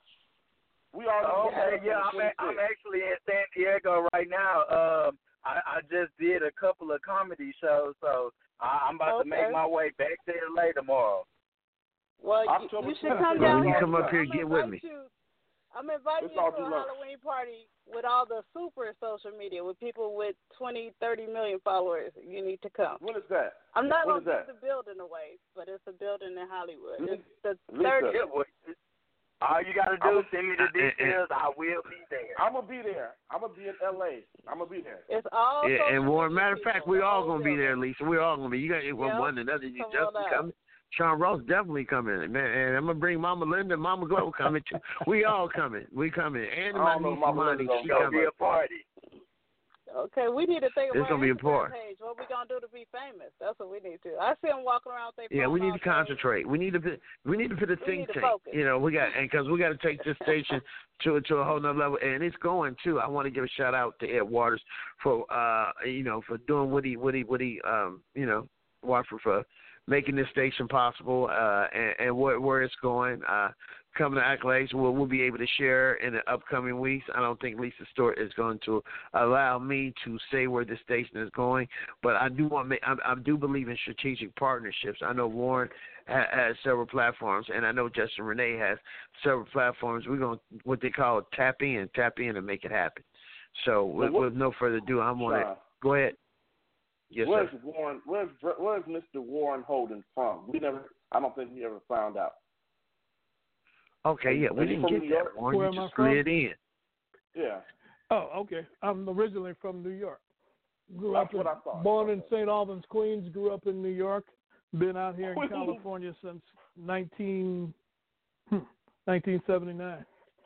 I'm actually in San Diego right now. I just did a couple of comedy shows, so I'm about to make my way back to L.A. tomorrow. Well, you should come down. When you come up here, get with me. I'm inviting you to a Halloween party with all the super social media, with people with 20, 30 million followers. You need to come. When is that? I'm not going to give the building away, but it's a building in Hollywood. It's the 30th. All you got to do is send me the details. I will be there. I'm going to be there. I'm going to be in L.A. I'm going to be there. It's all and Warren, matter of fact, we're all going to be there, Lisa. We're all going to be. You got one another. You just coming. Sean Ross definitely coming, man, and I'm gonna bring Mama Linda, Mama Glow coming too. We all coming. We coming, and my niece Monty, she coming. Be a party. Okay, we need to think about it's gonna be important. Page. What we gonna do to be famous? That's what we need to. I see them walking around with their Yeah, we need to concentrate. We need to put a think tank. Focus. We got because we got to take this station to a whole nother level, and it's going too. I want to give a shout out to Ed Waters for for doing what he Watford for making this station possible, and where it's going. Coming to accolades, we'll be able to share in the upcoming weeks. I don't think Lisa Stewart is going to allow me to say where the station is going, but I do believe in strategic partnerships. I know Warren has several platforms, and I know Justin Renee has several platforms. We're going to what they call tap in and make it happen. So with no further ado, I'm going to go ahead. Yes, where's sir. Warren? Where's Mr. Warren Holden from? I don't think we ever found out. Okay, yeah, we didn't get that. Warren, Where you am I just from? slid in. Yeah. Oh, okay. I'm originally from New York. Born in St. Albans, Queens. Grew up in New York. Been out here in California since 1979.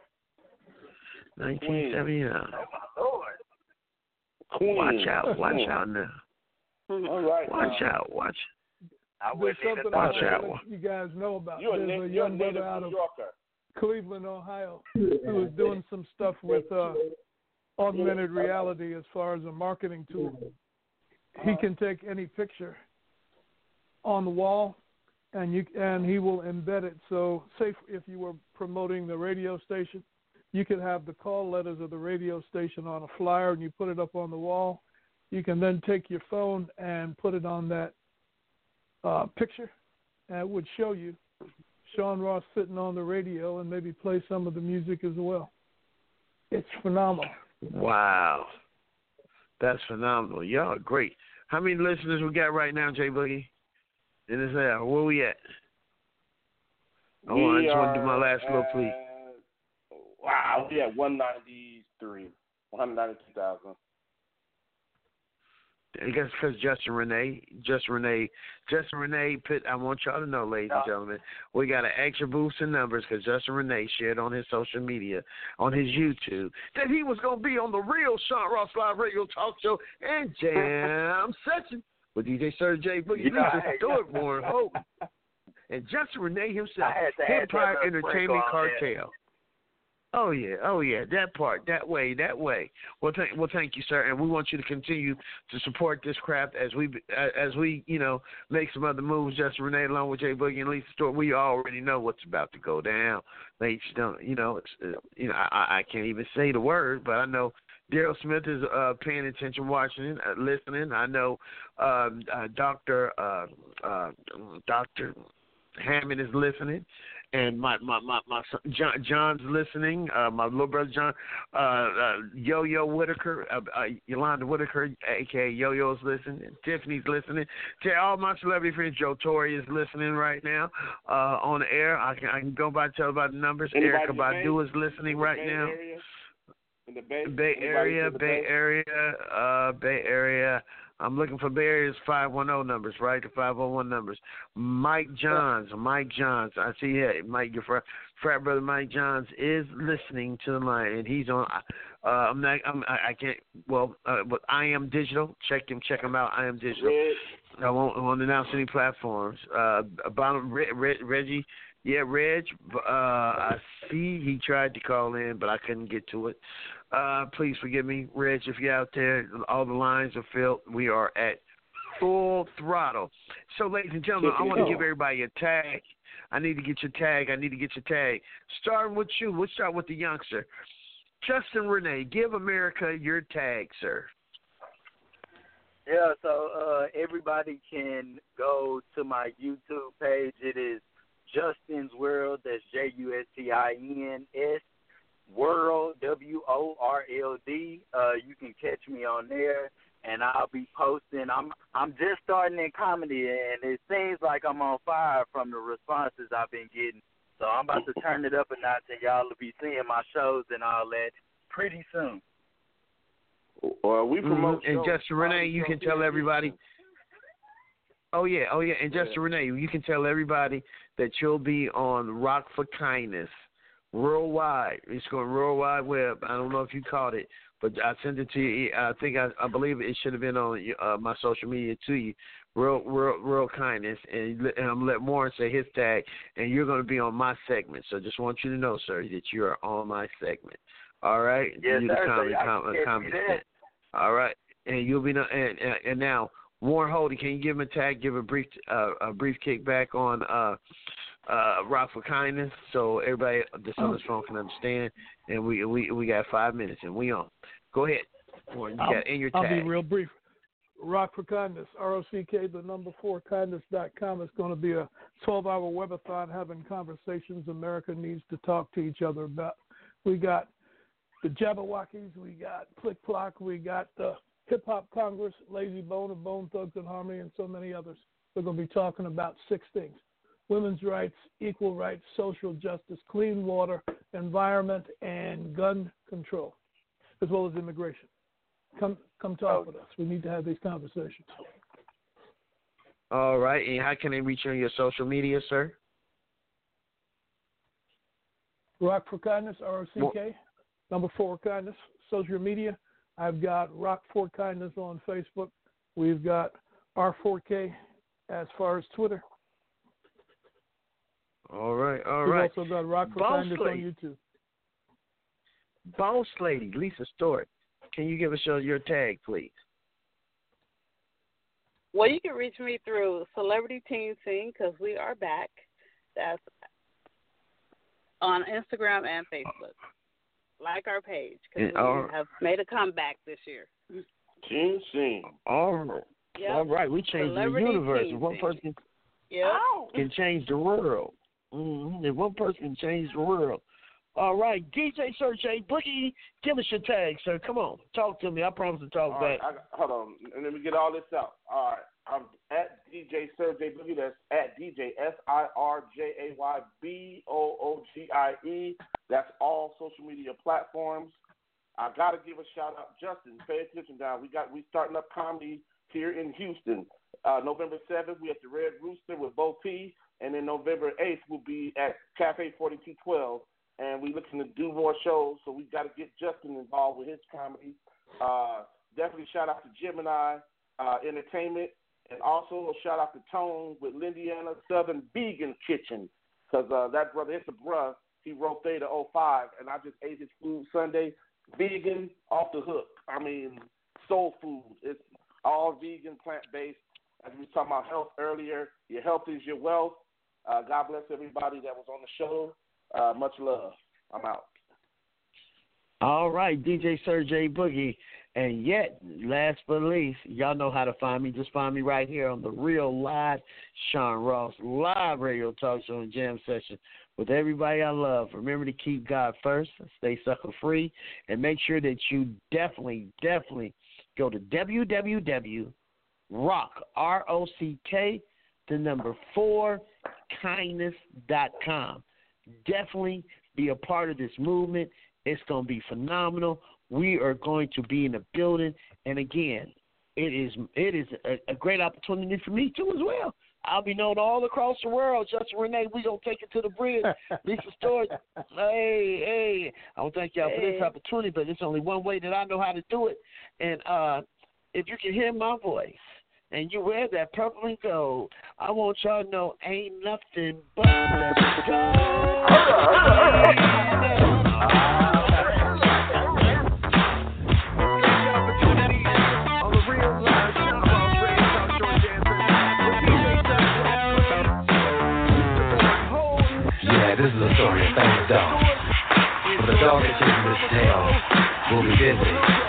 1979. Oh my Lord. Queen. Watch out now. All right. Watch out. There's something I want to let you guys know about. There's a young brother out of Cleveland, Ohio, who is doing some stuff with augmented reality as far as a marketing tool. He can take any picture on the wall, and he will embed it. So, say if you were promoting the radio station, you could have the call letters of the radio station on a flyer, and you put it up on the wall. You can then take your phone and put it on that picture, and it would show you Sean Ross sitting on the radio and maybe play some of the music as well. It's phenomenal. Wow. That's phenomenal. Y'all are great. How many listeners we got right now, Jay Boogie? In this hour, where we at? I just want to do my last little plea. Wow, we at 192,000. I guess because Justin Renee, I want y'all to know, ladies and gentlemen, we got an extra boost in numbers because Justin Renee shared on his social media, on his YouTube, that he was going to be on the real Sean Ross Live Radio Talk Show and Jam Session with DJ Sir J Boogie, Lisa Stewart, Warren Holden, and Justin Renee himself, Empire Entertainment Cartel. Oh yeah, that part, that way. Well, thank you, sir, and we want you to continue to support this craft as we make some other moves. Justin Renee, along with Jay Boogie and Lisa Stewart, we already know what's about to go down. Ladies, I can't even say the word, but I know Daryl Smith is paying attention, watching, listening. I know Dr. Hammond is listening, and my son, John's listening. My little brother John, Yo-Yo Whitaker, Yolanda Whitaker, aka Yo-Yo's listening. Tiffany's listening. All my celebrity friends, Joe Torre is listening right now on the air. I can go by tell about the numbers. Anybody Erica Badu is listening right now. In the Bay Area. I'm looking for Bay Area's 510 numbers, right? The 501 numbers. Mike Johns. I see Mike, your frat brother Mike Johns is listening to the line, and he's on. I can't. Well, but I Am Digital. Check him out. I Am Digital. I won't announce any platforms. Reggie. Yeah, Reg, I see he tried to call in, but I couldn't get to it. Please forgive me, Reg, if you're out there. All the lines are filled. We are at full throttle. So, ladies and gentlemen, I want to give everybody a tag. I need to get your tag. Starting with you. We'll start with the youngster. Justin Renee, give America your tag, sir. Yeah, so everybody can go to my YouTube page. It is Justin's World. That's JUSTINS World, WORLD. You can catch me on there, and I'll be posting. I'm just starting in comedy, and it seems like I'm on fire from the responses I've been getting. So I'm about to turn it up a notch, and y'all will be seeing my shows and all that pretty soon. Well, we promote and Justin Renee, you can tell everybody. Oh yeah, and Justin Renee, you can tell everybody that you'll be on Rock for Kindness worldwide. It's going worldwide web. I don't know if you caught it, but I sent it to you. I believe it should have been on my social media to you. World Kindness, and I'm gonna let Warren say his tag, and you're going to be on my segment. So just want you to know, sir, that you are on my segment. All right. Yes, sir. Comedy. All right, and you'll be and now. Warren Holden, can you give him a tag? Give a brief kickback on Rock for Kindness, so everybody that's on this phone can understand. And we got 5 minutes, and we on. Go ahead, Warren. You got in your tag. I'll be real brief. Rock for Kindness, ROCK, the number 4kindness.com. It's going to be a 12-hour webathon having conversations America needs to talk to each other about. We got the Jabberwockies, we got Click Clock, we got the Hip Hop Congress, Lazy Bone of Bone Thugs and Harmony, and so many others. We're going to be talking about 6 things: women's rights, equal rights, social justice, clean water, environment, and gun control, as well as immigration. Come talk with us. We need to have these conversations. All right. And how can they reach you on your social media, sir? Rock for Kindness, ROCK, number 4 Kindness, social media. I've got Rock for Kindness on Facebook. We've got R4K as far as Twitter. All right. We've also got Rock for Kindness on YouTube. Boss Lady, Lisa Stewart, can you give us your tag, please? Well, you can reach me through Celebrity Teen Scene because we are back. That's on Instagram and Facebook. Like our page, because we have made a comeback this year. Teen Scene. All right. We changed the universe. If one person can change the world. Mm-hmm. If one person can change the world. All right. DJ Sergey Boogie, give us your tag, sir. Come on. Talk to me. I promise to talk back. Hold on. And let me get all this out. All right. I'm at DJ Sergey Boogie. That's at DJ SIRJAYBOOGIE. That's all social media platforms. I gotta give a shout out, Justin. Pay attention now. We starting up comedy here in Houston. November 7th, we at the Red Rooster with Bo P, and then November 8th we'll be at Cafe 4212, and we looking to do more shows. So we got to get Justin involved with his comedy. Definitely shout out to Gemini Entertainment. And also a shout out to Tone with Lindiana Southern Vegan Kitchen, because that brother, it's a bruh, he wrote Theta 05, and I just ate his food Sunday. Vegan, off the hook. I mean, soul food. It's all vegan, plant-based. As we were talking about health earlier, your health is your wealth. God bless everybody that was on the show. Much love. I'm out. All right, DJ Sir J Boogie. And yet, last but least, y'all know how to find me. Just find me right here on the Real Live Sean Ross Live Radio Talk Show and Jam Session with everybody I love. Remember to keep God first, stay sucker free, and make sure that you definitely go to www.rock, R-O-C-K, the number 4, kindness.com. Definitely be a part of this movement. It's going to be phenomenal. We are going to be in the building, and again, it is a great opportunity for me too as well. I'll be known all across the world. Justin Renee, we gonna take it to the bridge. Lisa Storch, hey, I want to thank y'all for this opportunity, but it's only one way that I know how to do it. And if you can hear my voice and you wear that purple and gold, I want y'all to know ain't nothing but let's go. This is a story of famous dog. For the dog that chases his tail will be busy.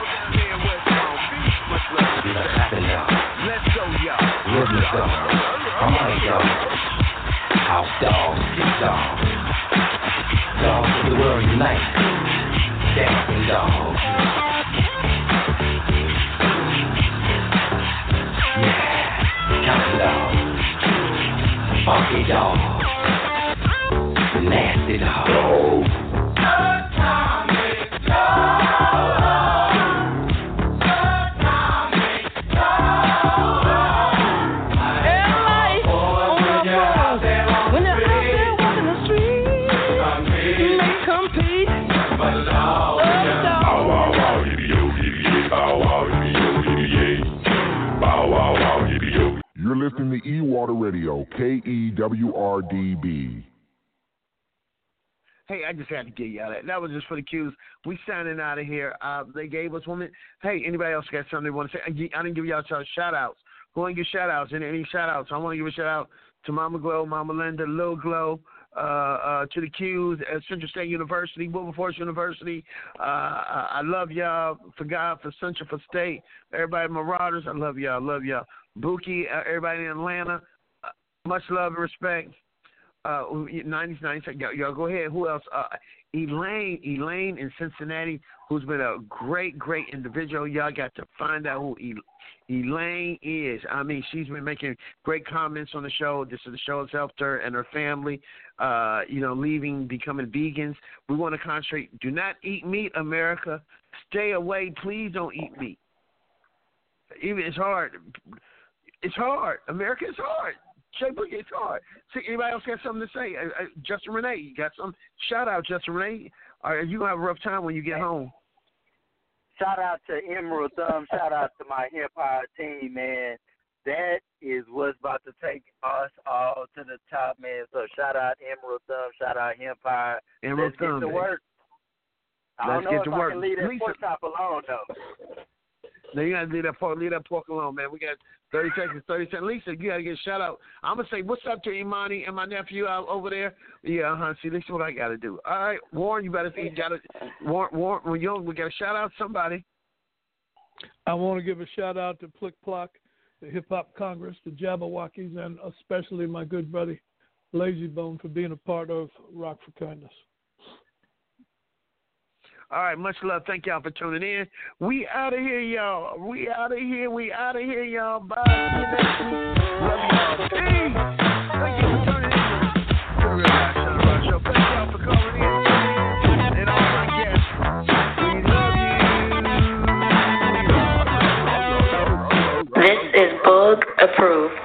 He's a happy dog. Rhythmic dog. Harmonic dog. House dog. Street dog. Dogs of the world unite. Dancing dog. Yeah. Counting dog. Funky dog. Nasty dog. You're listening to E-Water Radio, KEWRDB. Hey, I just had to get y'all that. That was just for the cues. We signing out of here. They gave us one. Hey, anybody else got something they want to say? I didn't give y'all shout-outs. Go and get shout-outs. Any shout-outs? I want to give a shout-out to Mama Glow, Mama Linda, Lil Glow, to the Qs at Central State University, Wilberforce University. I love y'all. For God, for Central, for State. Everybody, Marauders, I love y'all. Buki, everybody in Atlanta, much love and respect. 90s, y'all go ahead. Who else? Elaine in Cincinnati, who's been a great individual. Y'all got to find out who Elaine is. I mean, she's been making great comments on the show. This is the show that's helped her and her family, leaving, becoming vegans. We want to concentrate. Do not eat meat, America. Stay away. Please don't eat meat. Even it's hard. It's hard. America is hard. Jay Boogie, it's hard. See, anybody else got something to say? Justin Renee, you got some? Shout out, Justin Renee. Are you going to have a rough time when you get home? Shout out to Emerald Thumb. Shout out to my hip-hop team, man. That is what's about to take us all to the top, man. So shout out Emerald Thumb. Shout out hip-hop. Emerald Thumb, get to work. I don't know if I can leave that pork chop alone, though. No, you got to leave that pork alone, man. We got 30 seconds. Lisa, you got to get a shout out. I'm going to say what's up to Imani and my nephew out over there. Yeah, see, this is what I got to do. All right, Warren, you better think you got to, Warren, we got to shout out somebody. I want to give a shout out to Plick Plock, the Hip Hop Congress, the Jabberwockies, and especially my good buddy Lazy Bone for being a part of Rock for Kindness. All right, much love. Thank y'all for tuning in. We out of here, y'all. We out of here, y'all. Bye. See you next week. Love y'all. Peace. Thank you for tuning in to the Real Life Sean Ross Show. Thank y'all for calling in and all my guests. We love you. This is Bug Approved.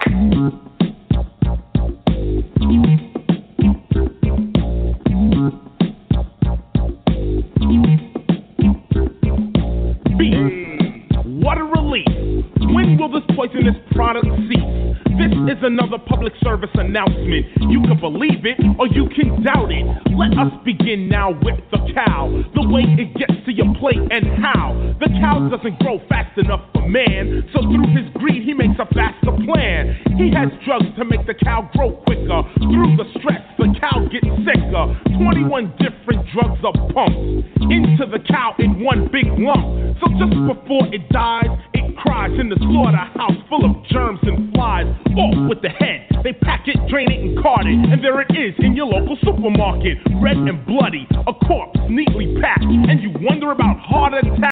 Poisonous product cease. This is another public service announcement. You can believe it or you can doubt it. Let us begin now with the cow. The way it gets to your plate and how. The cow doesn't grow fast enough for man, so through his greed he makes a faster plan. He has drugs to make the cow grow quicker. Through the stress the cow gets sicker. 21 different drugs are pumped into the cow in one big lump. So just before it dies, it cries in the slaughterhouse full of germs and flies. Off with the head, they pack it, drain it, and cart it, and there it is in your local supermarket, red and bloody, a corpse neatly packed, and you wonder about heart attack.